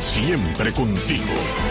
siempre contigo.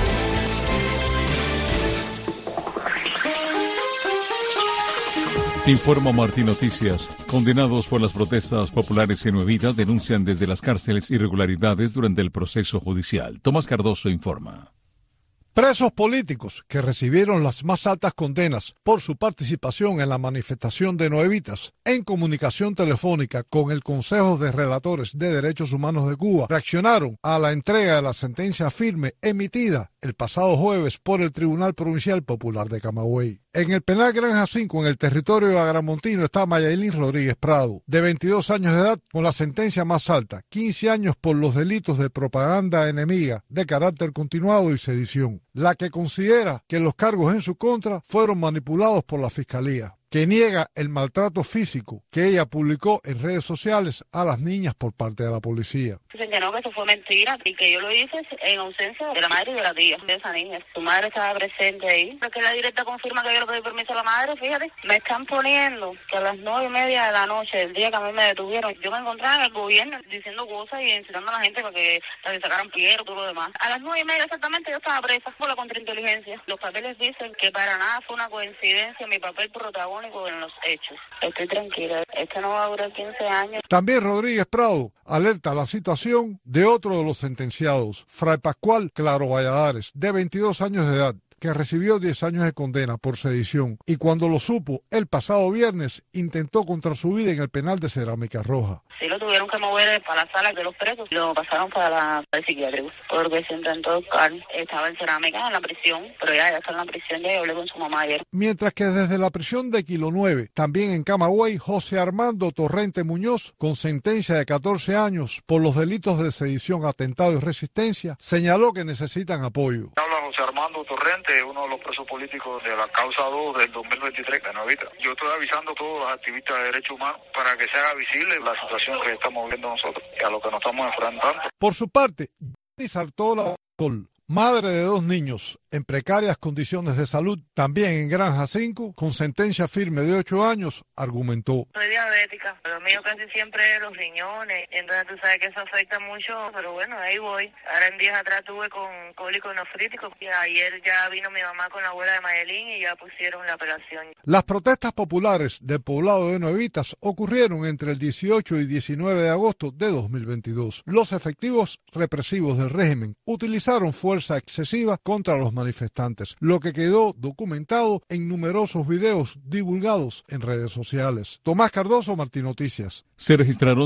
Informa Martín Noticias. Condenados por las protestas populares en Nuevita denuncian desde las cárceles irregularidades durante el proceso judicial. Tomás Cardoso informa. Presos políticos que recibieron las más altas condenas por su participación en la manifestación de Nuevitas, en comunicación telefónica con el Consejo de Relatores de Derechos Humanos de Cuba, reaccionaron a la entrega de la sentencia firme emitida el pasado jueves por el Tribunal Provincial Popular de Camagüey. En el penal Granja 5, en el territorio agramontino, está Mayailín Rodríguez Prado, de 22 años de edad, con la sentencia más alta, 15 años por los delitos de propaganda enemiga de carácter continuado y sedición, la que considera que los cargos en su contra fueron manipulados por la Fiscalía, que niega el maltrato físico que ella publicó en redes sociales a las niñas por parte de la policía. Dicen que no, que eso fue mentira y que yo lo hice en ausencia de la madre y de la tía de esa niña. Su madre estaba presente ahí. Porque la directa confirma que yo le pedí permiso a la madre, fíjate. Me están poniendo que a las 9:30 de la noche, el día que a mí me detuvieron, yo me encontraba en el gobierno diciendo cosas y incitando a la gente para que sacaran piedra y todo lo demás. A las 9:30 exactamente yo estaba presa por la contrainteligencia. Los papeles dicen que para nada fue una coincidencia mi papel protagónico en los hechos. Estoy tranquila. Esto no va a durar 15 años. También Rodríguez Prado alerta la situación de otro de los sentenciados, Fray Pascual Claro Valladares, de 22 años de edad, que recibió 10 años de condena por sedición y cuando lo supo el pasado viernes intentó contra su vida en el penal de Cerámica Roja. Sí, lo tuvieron que mover para la sala de los presos, lo pasaron para el psiquiátrico, porque se intentó buscar, estaba en Cerámica, en la prisión, pero ya está en la prisión, ya hablé con su mamá ayer. Mientras que desde la prisión de Kilo 9, también en Camagüey, José Armando Torrente Muñoz, con sentencia de 14 años por los delitos de sedición, atentado y resistencia, señaló que necesitan apoyo. Habla José Armando Torrente, uno de los presos políticos de la causa 2 del 2023 de Nuevita. Yo estoy avisando a todos los activistas de derechos humanos para que se haga visible la situación que estamos viendo nosotros y a lo que nos estamos enfrentando. Por su parte, Jenny Sartola, madre de 2 niños en precarias condiciones de salud, también en Granja 5, con sentencia firme de 8 años, argumentó. Soy diabética, lo mío casi siempre es los riñones, entonces tú sabes que eso afecta mucho, pero bueno, ahí voy. Ahora en días atrás tuve con cólico nefrítico y ayer ya vino mi mamá con la abuela de Mayelín y ya pusieron la apelación. Las protestas populares del poblado de Nuevitas ocurrieron entre el 18 y 19 de agosto de 2022. Los efectivos represivos del régimen utilizaron fuerza excesiva contra los manifestantes, lo que quedó documentado en numerosos videos divulgados en redes sociales. Tomás Cardoso, Martín Noticias. Se registraron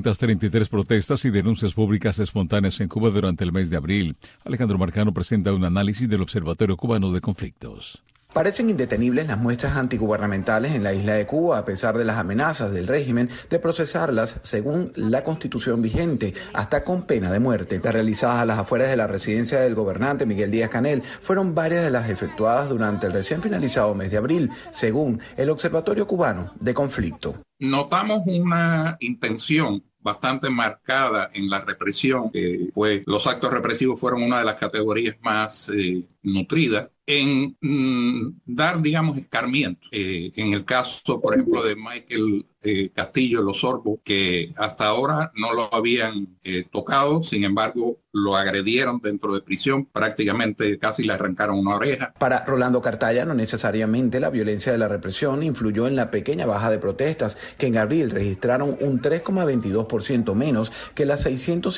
633 protestas y denuncias públicas espontáneas en Cuba durante el mes de abril. Alejandro Marcano presenta un análisis del Observatorio Cubano de Conflictos. Parecen indetenibles las muestras antigubernamentales en la isla de Cuba, a pesar de las amenazas del régimen de procesarlas según la constitución vigente, hasta con pena de muerte. Las realizadas a las afueras de la residencia del gobernante Miguel Díaz-Canel fueron varias de las efectuadas durante el recién finalizado mes de abril, según el Observatorio Cubano de Conflicto. Notamos una intención bastante marcada en la represión, los actos represivos fueron una de las categorías más nutridas, en dar, digamos, escarmiento. En el caso, por ejemplo, de Michael Castillo Los Orbos, que hasta ahora no lo habían tocado, sin embargo, lo agredieron dentro de prisión, prácticamente casi le arrancaron una oreja. Para Rolando Cartaya, no necesariamente la violencia de la represión influyó en la pequeña baja de protestas, que en abril registraron un 3,22% menos que las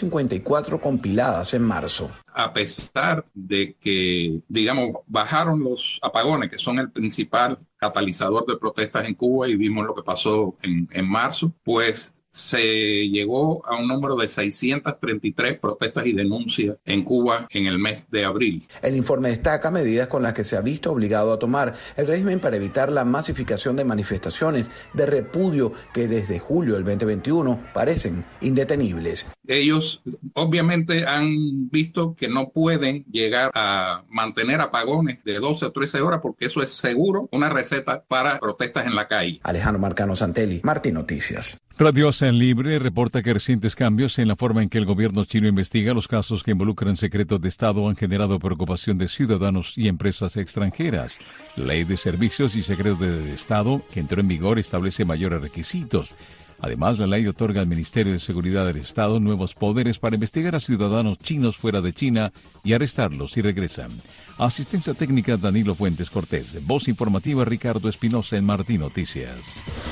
654 compiladas en marzo. A pesar de que, digamos, bajaron los apagones, que son el principal catalizador de protestas en Cuba, y vimos lo que pasó en marzo, pues se llegó a un número de 633 protestas y denuncias en Cuba en el mes de abril. El informe destaca medidas con las que se ha visto obligado a tomar el régimen para evitar la masificación de manifestaciones de repudio que desde julio del 2021 parecen indetenibles. Ellos obviamente han visto que no pueden llegar a mantener apagones de 12 o 13 horas porque eso es seguro una receta para protestas en la calle. Alejandro Marcano Santelli, Martín Noticias. Radio ASEAN Libre reporta que recientes cambios en la forma en que el gobierno chino investiga los casos que involucran secretos de Estado han generado preocupación de ciudadanos y empresas extranjeras. La Ley de Servicios y Secretos de Estado, que entró en vigor, establece mayores requisitos. Además, la ley otorga al Ministerio de Seguridad del Estado nuevos poderes para investigar a ciudadanos chinos fuera de China y arrestarlos si regresan. Asistencia técnica Danilo Fuentes Cortés. Voz informativa Ricardo Espinosa en Martín Noticias.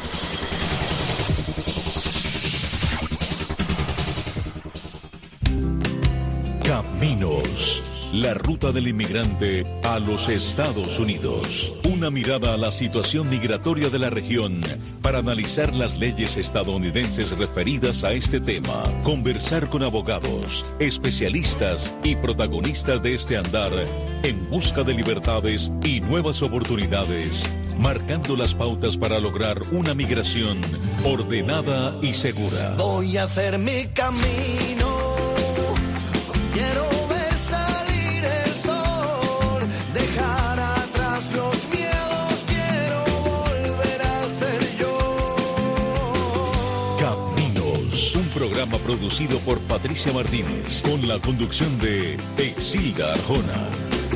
Caminos. La ruta del inmigrante a los Estados Unidos. Una mirada a la situación migratoria de la región para analizar las leyes estadounidenses referidas a este tema. Conversar con abogados, especialistas y protagonistas de este andar en busca de libertades y nuevas oportunidades, marcando las pautas para lograr una migración ordenada y segura. Voy a hacer mi camino. Quiero programa producido por Patricia Martínez, con la conducción de Exilda Arjona.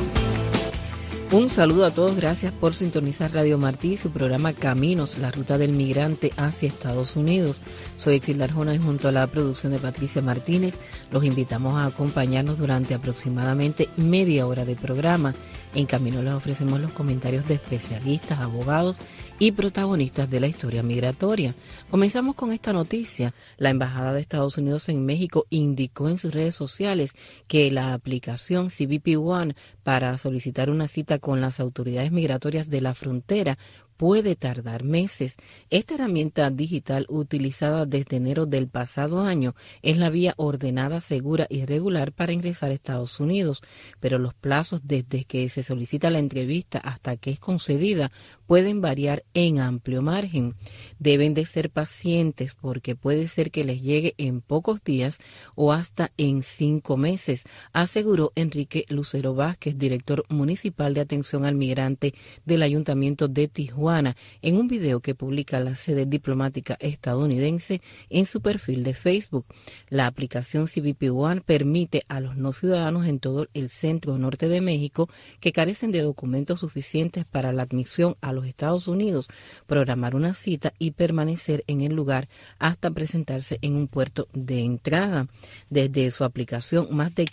Un saludo a todos, gracias por sintonizar Radio Martí, su programa Caminos, la ruta del migrante hacia Estados Unidos. Soy Exilda Arjona y junto a la producción de Patricia Martínez los invitamos a acompañarnos durante aproximadamente media hora de programa. En Camino les ofrecemos los comentarios de especialistas, abogados y protagonistas de la historia migratoria. Comenzamos con esta noticia. La Embajada de Estados Unidos en México indicó en sus redes sociales que la aplicación CBP One para solicitar una cita con las autoridades migratorias de la frontera puede tardar meses. Esta herramienta digital utilizada desde enero del pasado año es la vía ordenada, segura y regular para ingresar a Estados Unidos, pero los plazos desde que se solicita la entrevista hasta que es concedida pueden variar en amplio margen. Deben de ser pacientes porque puede ser que les llegue en pocos días o hasta en 5 meses, aseguró Enrique Lucero Vázquez, director municipal de atención al migrante del Ayuntamiento de Tijuana, en un video que publica la sede diplomática estadounidense en su perfil de Facebook. La aplicación CBP One permite a los no ciudadanos en todo el centro norte de México que carecen de documentos suficientes para la admisión a los Estados Unidos programar una cita y permanecer en el lugar hasta presentarse en un puerto de entrada. Desde su aplicación, más de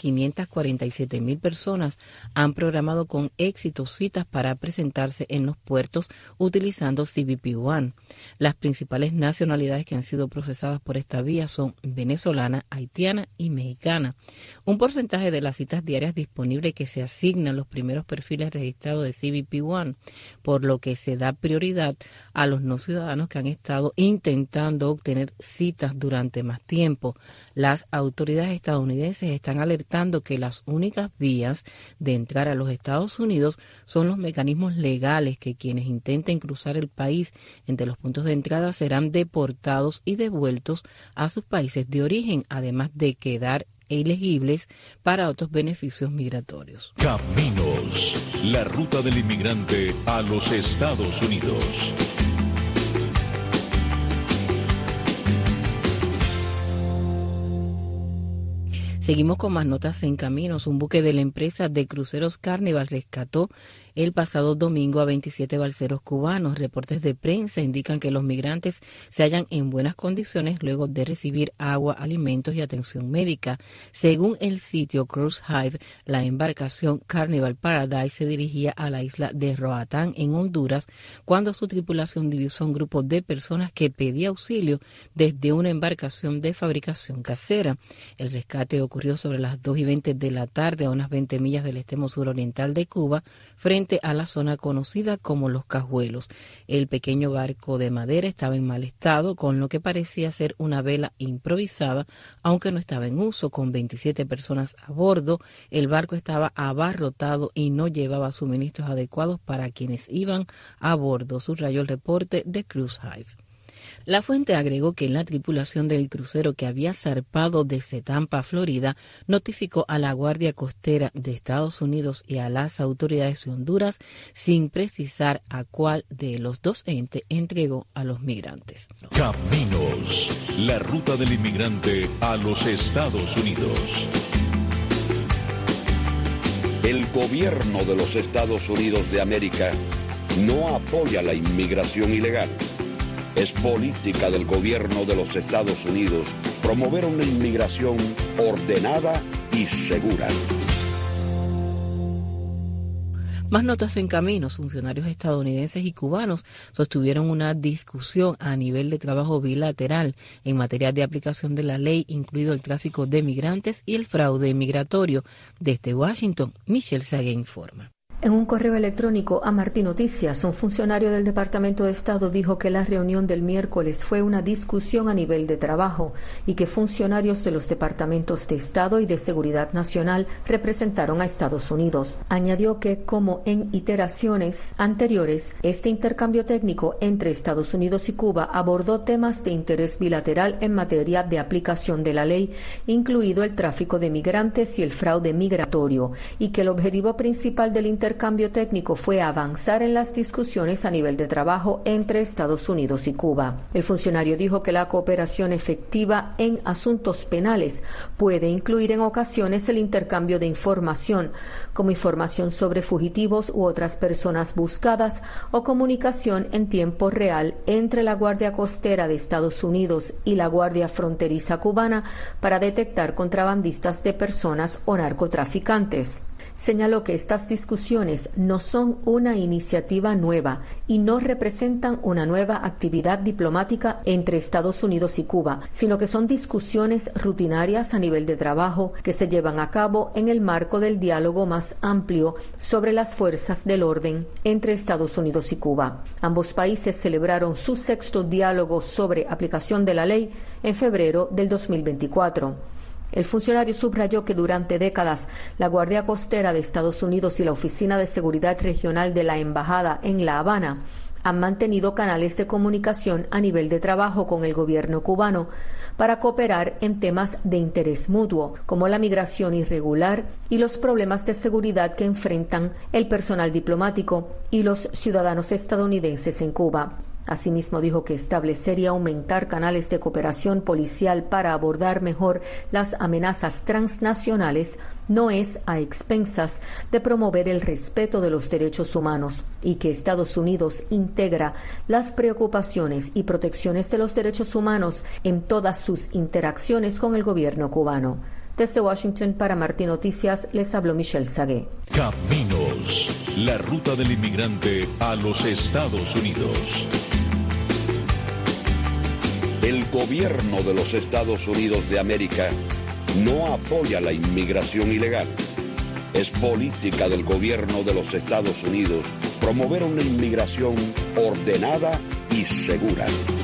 547,000 personas han programado con éxito citas para presentarse en los puertos utilizando CBP One. Las principales nacionalidades que han sido procesadas por esta vía son venezolana, haitiana y mexicana. Un porcentaje de las citas diarias disponibles que se asignan a los primeros perfiles registrados de CBP One, por lo que se da prioridad a los no ciudadanos que han estado intentando obtener citas durante más tiempo. Las autoridades estadounidenses están alertando que las únicas vías de entrar a los Estados Unidos son los mecanismos legales, que quienes intenten cruzar el país entre los puntos de entrada serán deportados y devueltos a sus países de origen, además de quedar elegibles para otros beneficios migratorios. Caminos, la ruta del inmigrante a los Estados Unidos. Seguimos con más notas en Caminos. Un buque de la empresa de cruceros Carnival rescató el pasado domingo a 27 balseros cubanos. Reportes de prensa indican que los migrantes se hallan en buenas condiciones luego de recibir agua, alimentos y atención médica. Según el sitio Cruise Hive, la embarcación Carnival Paradise se dirigía a la isla de Roatán, en Honduras, cuando su tripulación divisó a un grupo de personas que pedía auxilio desde una embarcación de fabricación casera. El rescate ocurrió sobre las 2:20 de la tarde a unas 20 millas del extremo suroriental de Cuba, frente a la zona conocida como Los Cajuelos. El pequeño barco de madera estaba en mal estado, con lo que parecía ser una vela improvisada, aunque no estaba en uso. Con 27 personas a bordo, el barco estaba abarrotado y no llevaba suministros adecuados para quienes iban a bordo, subrayó el reporte de Cruise Hive. La fuente agregó que la tripulación del crucero, que había zarpado desde Tampa, Florida, notificó a la Guardia Costera de Estados Unidos y a las autoridades de Honduras sin precisar a cuál de los dos entes entregó a los migrantes. Caminos, la ruta del inmigrante a los Estados Unidos. El gobierno de los Estados Unidos de América no apoya la inmigración ilegal. Es política del gobierno de los Estados Unidos promover una inmigración ordenada y segura. Más notas en camino. Funcionarios estadounidenses y cubanos sostuvieron una discusión a nivel de trabajo bilateral en materia de aplicación de la ley, incluido el tráfico de migrantes y el fraude migratorio. Desde Washington, Michelle Sagué informa. En un correo electrónico a Martín Noticias, un funcionario del Departamento de Estado dijo que la reunión del miércoles fue una discusión a nivel de trabajo y que funcionarios de los departamentos de Estado y de Seguridad Nacional representaron a Estados Unidos. Añadió que, como en iteraciones anteriores, este intercambio técnico entre Estados Unidos y Cuba abordó temas de interés bilateral en materia de aplicación de la ley, incluido el tráfico de migrantes y el fraude migratorio, y que el objetivo principal del intercambio técnico fue avanzar en las discusiones a nivel de trabajo entre Estados Unidos y Cuba. El funcionario dijo que la cooperación efectiva en asuntos penales puede incluir en ocasiones el intercambio de información, como información sobre fugitivos u otras personas buscadas o comunicación en tiempo real entre la Guardia Costera de Estados Unidos y la Guardia Fronteriza cubana para detectar contrabandistas de personas o narcotraficantes. Señaló que estas discusiones no son una iniciativa nueva y no representan una nueva actividad diplomática entre Estados Unidos y Cuba, sino que son discusiones rutinarias a nivel de trabajo que se llevan a cabo en el marco del diálogo más amplio sobre las fuerzas del orden entre Estados Unidos y Cuba. Ambos países celebraron su 6º diálogo sobre aplicación de la ley en febrero del 2024. El funcionario subrayó que durante décadas la Guardia Costera de Estados Unidos y la Oficina de Seguridad Regional de la Embajada en La Habana han mantenido canales de comunicación a nivel de trabajo con el gobierno cubano para cooperar en temas de interés mutuo, como la migración irregular y los problemas de seguridad que enfrentan el personal diplomático y los ciudadanos estadounidenses en Cuba. Asimismo, dijo que establecer y aumentar canales de cooperación policial para abordar mejor las amenazas transnacionales no es a expensas de promover el respeto de los derechos humanos y que Estados Unidos integra las preocupaciones y protecciones de los derechos humanos en todas sus interacciones con el gobierno cubano. Desde Washington para Martín Noticias les habló Michelle Sagué. Caminos, la ruta del inmigrante a los Estados Unidos. El gobierno de los Estados Unidos de América no apoya la inmigración ilegal. Es política del gobierno de los Estados Unidos promover una inmigración ordenada y segura.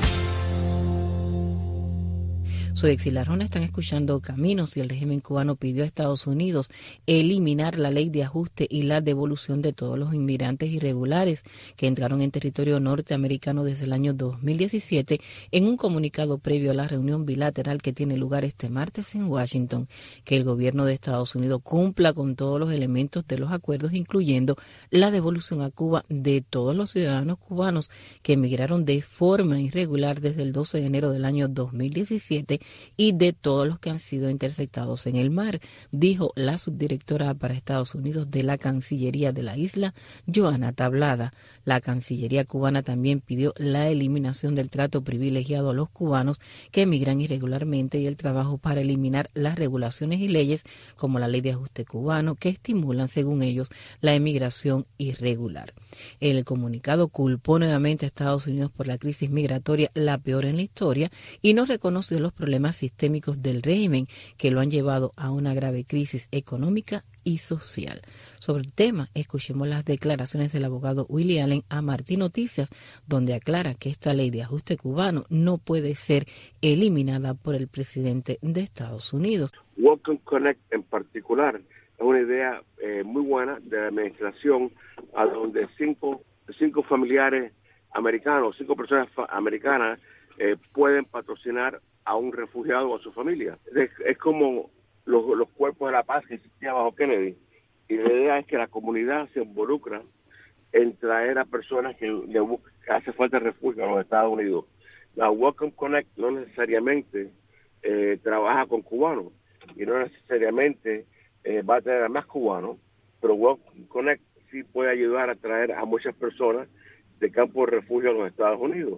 Soy Exilar Jona, están escuchando Caminos y el régimen cubano pidió a Estados Unidos eliminar la ley de ajuste y la devolución de todos los inmigrantes irregulares que entraron en territorio norteamericano desde el año 2017 en un comunicado previo a la reunión bilateral que tiene lugar este martes en Washington, que el gobierno de Estados Unidos cumpla con todos los elementos de los acuerdos, incluyendo la devolución a Cuba de todos los ciudadanos cubanos que emigraron de forma irregular desde el 12 de enero del año 2017 y de todos los que han sido interceptados en el mar, dijo la subdirectora para Estados Unidos de la Cancillería de la isla, Joana Tablada. La Cancillería cubana también pidió la eliminación del trato privilegiado a los cubanos que emigran irregularmente y el trabajo para eliminar las regulaciones y leyes como la ley de ajuste cubano que estimulan, según ellos, la emigración irregular. El comunicado culpó nuevamente a Estados Unidos por la crisis migratoria, la peor en la historia, y no reconoció los problemas sistémicos del régimen que lo han llevado a una grave crisis económica y social. Sobre el tema, escuchemos las declaraciones del abogado Willie Allen a Martín Noticias, donde aclara que esta ley de ajuste cubano no puede ser eliminada por el presidente de Estados Unidos. Welcome Connect en particular es una idea muy buena de la administración, a donde cinco familiares americanos, 5 personas americanas pueden patrocinar a un refugiado o a su familia. Es como los cuerpos de la paz que existían bajo Kennedy. Y la idea es que la comunidad se involucra en traer a personas que hace falta refugio a los Estados Unidos. La Welcome Connect no necesariamente trabaja con cubanos y no necesariamente va a traer a más cubanos, pero Welcome Connect sí puede ayudar a traer a muchas personas de campo de refugio a los Estados Unidos.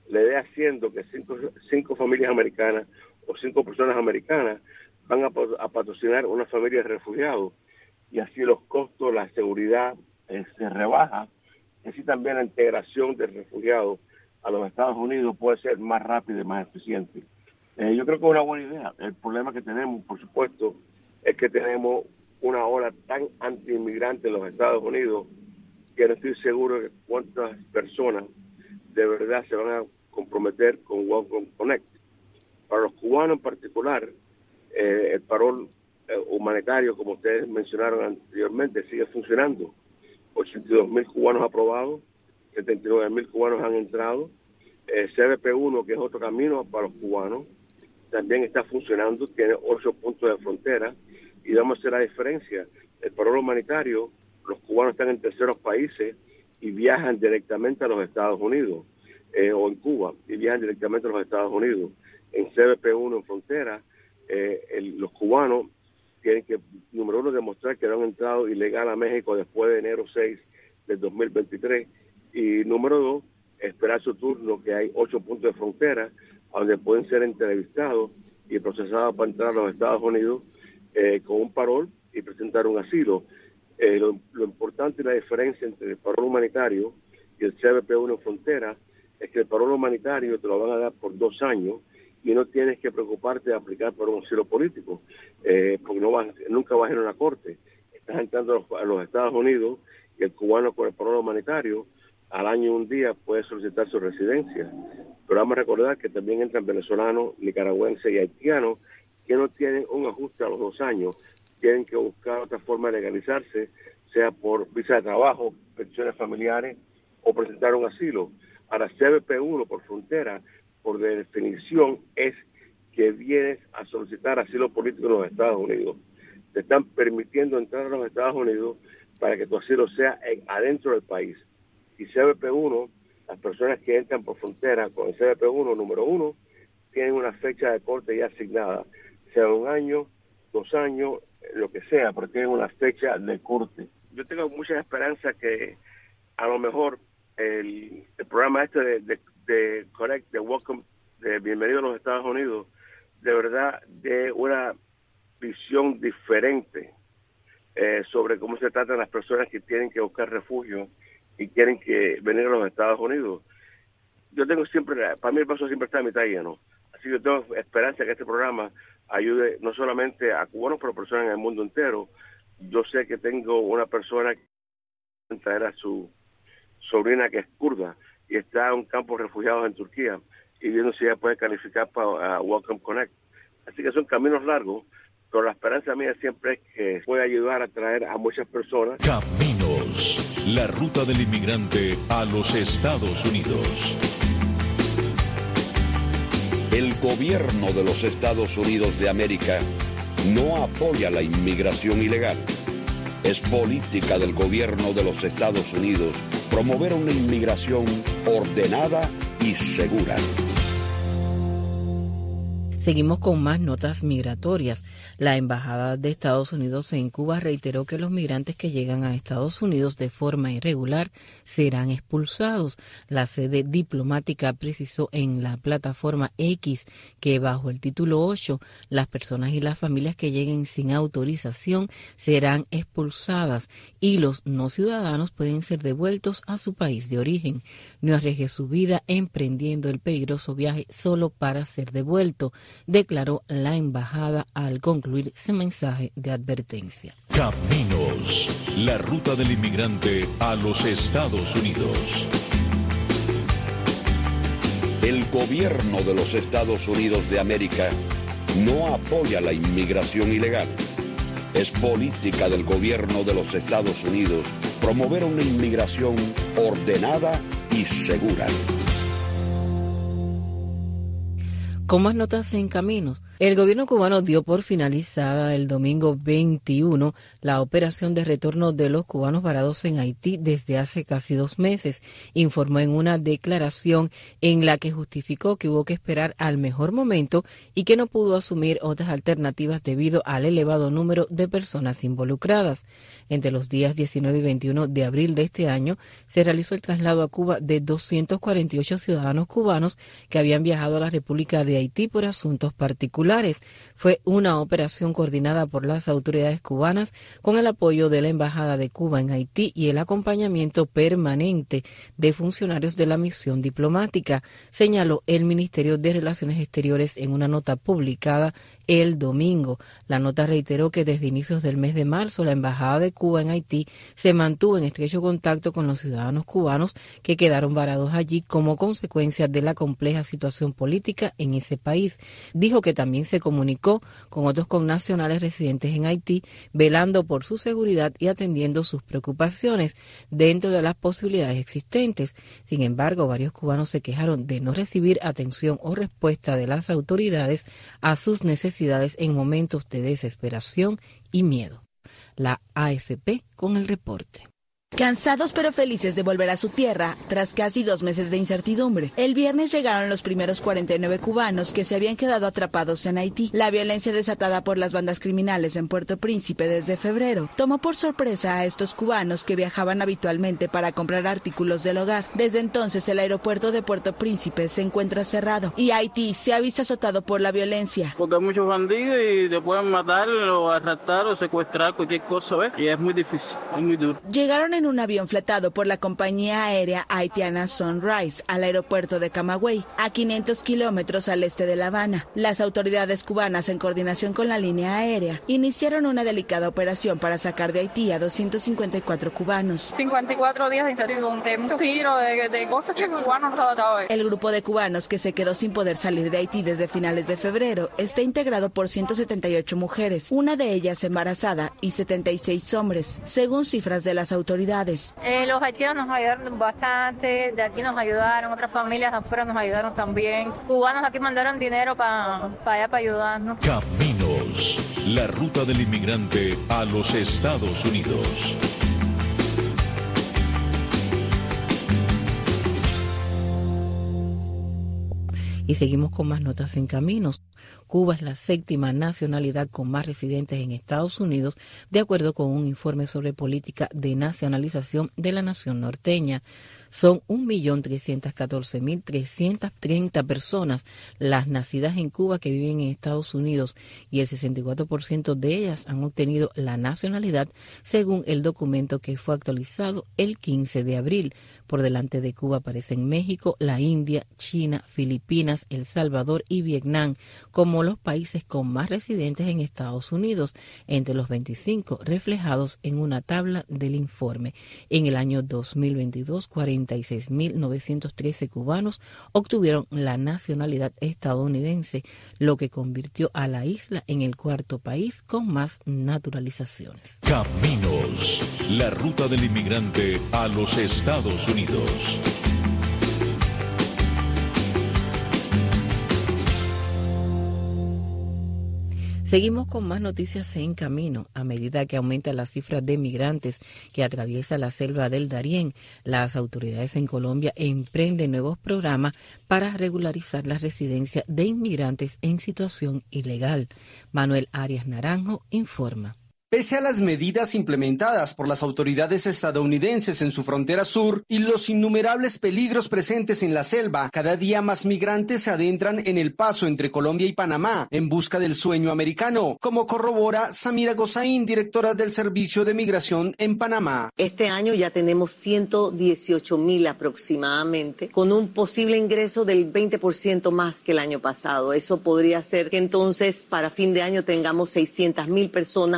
La idea siendo que cinco familias americanas o 5 personas americanas van a patrocinar una familia de refugiados, y así los costos, la seguridad se rebaja, y así también la integración de refugiados a los Estados Unidos puede ser más rápida y más eficiente. Yo creo que es una buena idea. El problema que tenemos, por supuesto, es que tenemos una ola tan anti-inmigrante en los Estados Unidos que no estoy seguro de cuántas personas de verdad se van a comprometer con Welcome Connect. Para los cubanos en particular, el parol humanitario, como ustedes mencionaron anteriormente, sigue funcionando. 82,000 cubanos aprobados, 79,000 cubanos han entrado. CBP-1, que es otro camino para los cubanos, también está funcionando, tiene 8 puntos de frontera, y vamos a hacer la diferencia. El parol humanitario, los cubanos están en terceros países y viajan directamente a los Estados Unidos, o en Cuba, y viajan directamente a los Estados Unidos. En CBP-1 en frontera, los cubanos tienen que, número 1, demostrar que no han entrado ilegal a México después de enero 6 del 2023, y número 2, esperar su turno, que hay 8 puntos de frontera donde pueden ser entrevistados y procesados para entrar a los Estados Unidos con un parol y presentar un asilo. Lo importante y la diferencia entre el parol humanitario y el CBP-1 en frontera es que el parol humanitario te lo van a dar por 2 años y no tienes que preocuparte de aplicar por un asilo político, porque nunca vas a ir a una corte. Estás entrando a los Estados Unidos, y el cubano con el parol humanitario al año y un día puede solicitar su residencia. Pero vamos a recordar que también entran venezolanos, nicaragüenses y haitianos que no tienen un ajuste a los 2 años, tienen que buscar otra forma de legalizarse, sea por visa de trabajo, pensiones familiares o presentar un asilo. Ahora, CBP-1 por frontera, por definición, es que vienes a solicitar asilo político en los Estados Unidos. Te están permitiendo entrar a los Estados Unidos para que tu asilo sea adentro del país. Y CBP-1, las personas que entran por frontera con el CBP-1, número 1, tienen una fecha de corte ya asignada, sea 1 año, 2 años, lo que sea, pero tienen una fecha de corte. Yo tengo mucha esperanza que a lo mejor el programa este de Connect, de Welcome, de Bienvenido a los Estados Unidos, de verdad de una visión diferente sobre cómo se tratan las personas que tienen que buscar refugio y quieren que venir a los Estados Unidos. Yo tengo siempre, para mí el vaso siempre está a mitad lleno, así que yo tengo esperanza que este programa ayude no solamente a cubanos, pero a personas en el mundo entero. Yo sé que tengo una persona que traer a su sobrina que es kurda y está en un campo de refugiados en Turquía y viendo si ella puede calificar para Welcome Connect. Así que son caminos largos, pero la esperanza mía siempre es que puede ayudar a traer a muchas personas. Caminos, la ruta del inmigrante a los Estados Unidos. El gobierno de los Estados Unidos de América no apoya la inmigración ilegal. Es política del gobierno de los Estados Unidos promover una inmigración ordenada y segura. Seguimos con más notas migratorias. La Embajada de Estados Unidos en Cuba reiteró que los migrantes que llegan a Estados Unidos de forma irregular serán expulsados. La sede diplomática precisó en la plataforma X que bajo el título 8, las personas y las familias que lleguen sin autorización serán expulsadas y los no ciudadanos pueden ser devueltos a su país de origen. No arriesgue su vida emprendiendo el peligroso viaje solo para ser devuelto, declaró la embajada al concluir su mensaje de advertencia. Caminos, la ruta del inmigrante a los Estados Unidos. El gobierno de los Estados Unidos de América no apoya la inmigración ilegal. Es política del gobierno de los Estados Unidos promover una inmigración ordenada y segura. Con más notas en Caminos, El gobierno cubano dio por finalizada el domingo 21 la operación de retorno de los cubanos varados en Haití desde hace casi 2 meses, informó en una declaración en la que justificó que hubo que esperar al mejor momento y que no pudo asumir otras alternativas debido al elevado número de personas involucradas. Entre los días 19 y 21 de abril de este año se realizó el traslado a Cuba de 248 ciudadanos cubanos que habían viajado a la República de Haití por asuntos particulares. Fue una operación coordinada por las autoridades cubanas con el apoyo de la Embajada de Cuba en Haití y el acompañamiento permanente de funcionarios de la misión diplomática, señaló el Ministerio de Relaciones Exteriores en una nota publicada el domingo. La nota reiteró que desde inicios del mes de marzo la Embajada de Cuba en Haití se mantuvo en estrecho contacto con los ciudadanos cubanos que quedaron varados allí como consecuencia de la compleja situación política en ese país. Dijo que también se comunicó con otros connacionales residentes en Haití, velando por su seguridad y atendiendo sus preocupaciones dentro de las posibilidades existentes. Sin embargo, varios cubanos se quejaron de no recibir atención o respuesta de las autoridades a sus necesidades en momentos de desesperación y miedo. La AFP con el reporte. Cansados pero felices de volver a su tierra, tras casi 2 meses de incertidumbre, el viernes llegaron los primeros 49 cubanos que se habían quedado atrapados en Haití. La violencia desatada por las bandas criminales en Puerto Príncipe desde febrero tomó por sorpresa a estos cubanos que viajaban habitualmente para comprar artículos del hogar. Desde entonces el aeropuerto de Puerto Príncipe se encuentra cerrado y Haití se ha visto azotado por la violencia. Porque hay muchos bandidos y te pueden matar o arrestar o secuestrar, cualquier cosa, ¿ves? Y es muy difícil, es muy duro. Llegaron en un avión fletado por la compañía aérea haitiana Sunrise al aeropuerto de Camagüey, a 500 kilómetros al este de La Habana. Las autoridades cubanas, en coordinación con la línea aérea, iniciaron una delicada operación para sacar de Haití a 254 cubanos. 54 días de incertidumbre, mucho giro de cosas que cubanos no tratado. El grupo de cubanos que se quedó sin poder salir de Haití desde finales de febrero está integrado por 178 mujeres, una de ellas embarazada, y 76 hombres, según cifras de las autoridades. Los haitianos nos ayudaron bastante, de aquí nos ayudaron, otras familias de afuera nos ayudaron también. Cubanos aquí mandaron dinero para allá para ayudarnos. Caminos, la ruta del inmigrante a los Estados Unidos. Y seguimos con más notas en Caminos. Cuba es la 7ª nacionalidad con más residentes en Estados Unidos, de acuerdo con un informe sobre política de nacionalización de la nación norteña. Son 1.314.330 personas las nacidas en Cuba que viven en Estados Unidos y el 64% de ellas han obtenido la nacionalidad, según el documento que fue actualizado el 15 de abril. Por delante de Cuba aparecen México, la India, China, Filipinas, El Salvador y Vietnam como los países con más residentes en Estados Unidos, entre los 25 reflejados en una tabla del informe. En el año 2022, 46.913 cubanos obtuvieron la nacionalidad estadounidense, lo que convirtió a la isla en el 4º país con más naturalizaciones. Caminos, la ruta del inmigrante a los Estados Unidos. Seguimos con más noticias en Camino. A medida que aumenta la cifra de migrantes que atraviesa la selva del Darién, las autoridades en Colombia emprenden nuevos programas para regularizar la residencia de inmigrantes en situación ilegal. Manuel Arias Naranjo informa. Pese a las medidas implementadas por las autoridades estadounidenses en su frontera sur y los innumerables peligros presentes en la selva, cada día más migrantes se adentran en el paso entre Colombia y Panamá en busca del sueño americano, como corrobora Samira Gozaín, directora del Servicio de Migración en Panamá. Este año ya tenemos 118,000 aproximadamente, con un posible ingreso del 20% más que el año pasado. Eso podría ser que entonces para fin de año tengamos 600,000 personas o más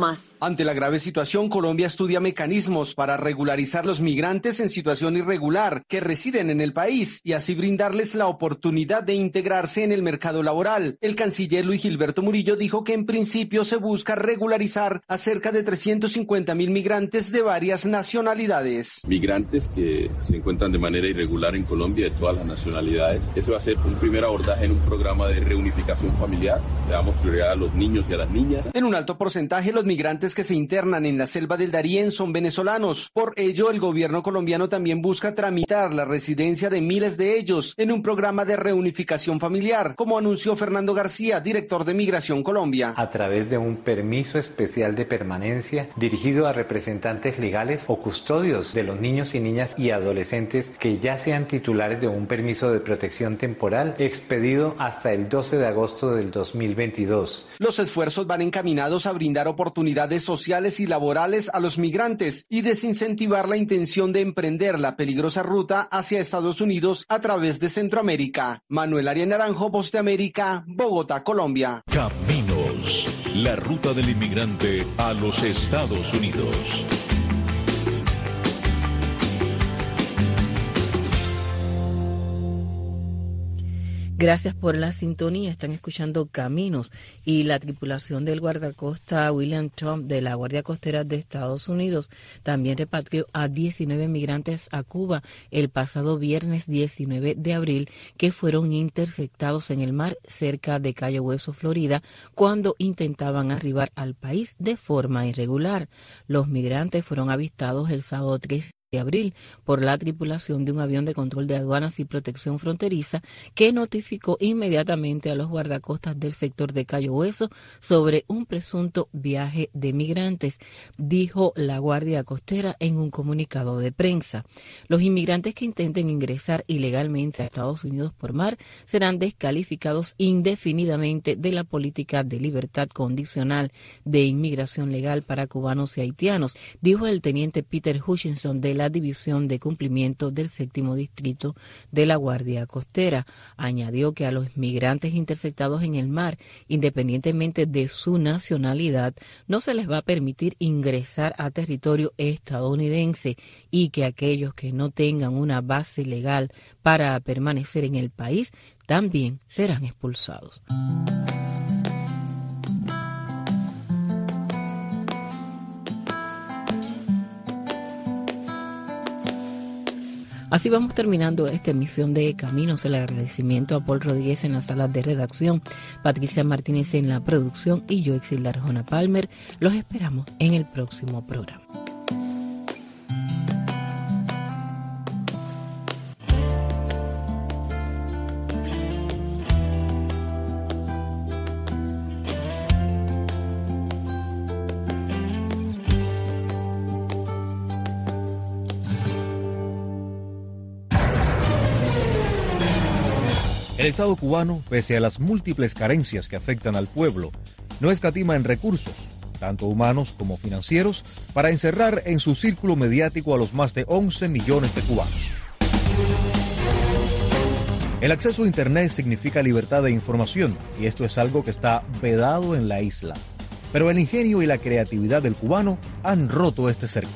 más. Ante la grave situación, Colombia estudia mecanismos para regularizar los migrantes en situación irregular que residen en el país y así brindarles la oportunidad de integrarse en el mercado laboral. El canciller Luis Gilberto Murillo dijo que en principio se busca regularizar a cerca de 350.000 migrantes de varias nacionalidades. Migrantes que se encuentran de manera irregular en Colombia de todas las nacionalidades. Ese va a ser un primer abordaje en un programa de reunificación familiar. Le damos prioridad a los niños y a las niñas. En un alto porcentaje, los migrantes que se internan en la selva del Darién son venezolanos. Por ello, el gobierno colombiano también busca tramitar la residencia de miles de ellos en un programa de reunificación familiar, como anunció Fernando García, director de Migración Colombia. A través de un permiso especial de permanencia dirigido a representantes legales o custodios de los niños y niñas y adolescentes que ya sean titulares de un permiso de protección temporal expedido hasta el 12 de agosto del 2022. Los esfuerzos van encaminados a brindar oportunidades sociales y laborales a los migrantes y desincentivar la intención de emprender la peligrosa ruta hacia Estados Unidos a través de Centroamérica. Manuel Arias Naranjo, Voz de América, Bogotá, Colombia. Caminos, la ruta del inmigrante a los Estados Unidos. Gracias por la sintonía. Están escuchando Caminos y la tripulación del guardacosta William Trump de la Guardia Costera de Estados Unidos también repatrió a 19 migrantes a Cuba el pasado viernes 19 de abril que fueron interceptados en el mar cerca de Cayo Hueso, Florida, cuando intentaban arribar al país de forma irregular. Los migrantes fueron avistados el sábado 3 de abril por la tripulación de un avión de control de aduanas y protección fronteriza que notificó inmediatamente a los guardacostas del sector de Cayo Hueso sobre un presunto viaje de migrantes, dijo la Guardia Costera en un comunicado de prensa. Los inmigrantes que intenten ingresar ilegalmente a Estados Unidos por mar serán descalificados indefinidamente de la política de libertad condicional de inmigración legal para cubanos y haitianos, dijo el teniente Peter Hutchinson de la División de Cumplimiento del 7º Distrito de la Guardia Costera. Añadió que a los migrantes interceptados en el mar, independientemente de su nacionalidad, no se les va a permitir ingresar a territorio estadounidense y que aquellos que no tengan una base legal para permanecer en el país también serán expulsados. Así vamos terminando esta emisión de Caminos. El agradecimiento a Paul Rodríguez en la sala de redacción, Patricia Martínez en la producción y yo, Exilda Arjona Palmer. Los esperamos en el próximo programa. El Estado cubano, pese a las múltiples carencias que afectan al pueblo, no escatima en recursos, tanto humanos como financieros, para encerrar en su círculo mediático a los más de 11 millones de cubanos. El acceso a Internet significa libertad de información, y esto es algo que está vedado en la isla. Pero el ingenio y la creatividad del cubano han roto este cerco.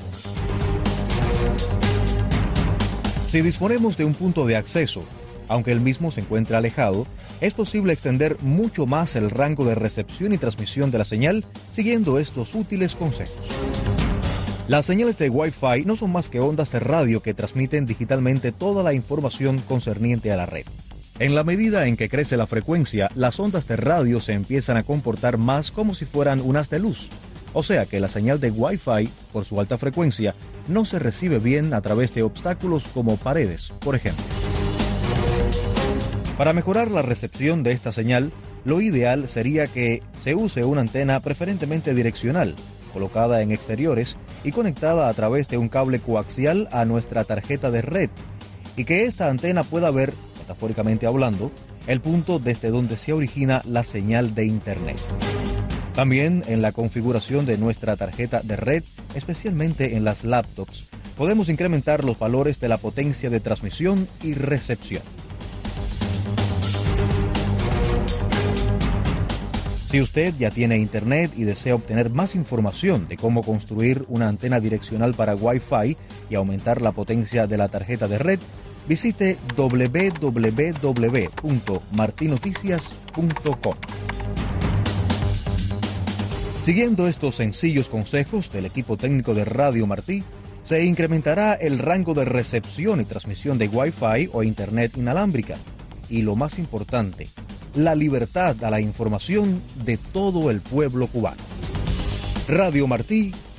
Si disponemos de un punto de acceso, aunque el mismo se encuentra alejado, es posible extender mucho más el rango de recepción y transmisión de la señal siguiendo estos útiles consejos. Las señales de Wi-Fi no son más que ondas de radio que transmiten digitalmente toda la información concerniente a la red. En la medida en que crece la frecuencia, las ondas de radio se empiezan a comportar más como si fueran un haz de luz. O sea que la señal de Wi-Fi, por su alta frecuencia, no se recibe bien a través de obstáculos como paredes, por ejemplo. Para mejorar la recepción de esta señal, lo ideal sería que se use una antena preferentemente direccional, colocada en exteriores y conectada a través de un cable coaxial a nuestra tarjeta de red, y que esta antena pueda ver, metafóricamente hablando, el punto desde donde se origina la señal de Internet. También en la configuración de nuestra tarjeta de red, especialmente en las laptops, podemos incrementar los valores de la potencia de transmisión y recepción. Si usted ya tiene internet y desea obtener más información de cómo construir una antena direccional para Wi-Fi y aumentar la potencia de la tarjeta de red, visite www.martinoticias.com. Siguiendo estos sencillos consejos del equipo técnico de Radio Martí, se incrementará el rango de recepción y transmisión de Wi-Fi o Internet inalámbrica. Y lo más importante, la libertad a la información de todo el pueblo cubano. Radio Martí